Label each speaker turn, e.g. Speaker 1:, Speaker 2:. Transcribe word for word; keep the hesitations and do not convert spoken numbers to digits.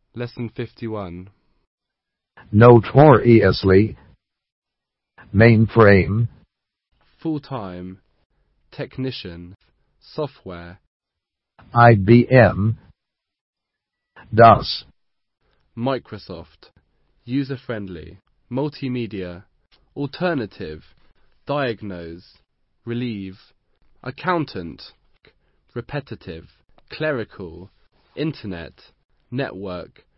Speaker 1: Lesson fifty-one.
Speaker 2: Notoriously. Mainframe.
Speaker 1: Full-time. Technician. Software.
Speaker 2: I B M. DOS.
Speaker 1: Microsoft. User-friendly. Multimedia. Alternative. Diagnose. Relieve. Accountant. Repetitive. Clerical. Internet. Network.